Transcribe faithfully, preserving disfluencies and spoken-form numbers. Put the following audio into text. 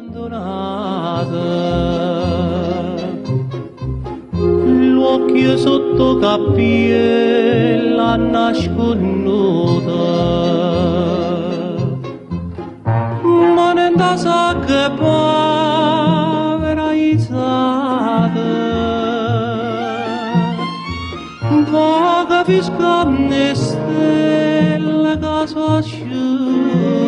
abbandonata, l'occhio sotto cappiella nasconduta, ma non da sa che povera isata, va capisca ne stelle che sono asciutte.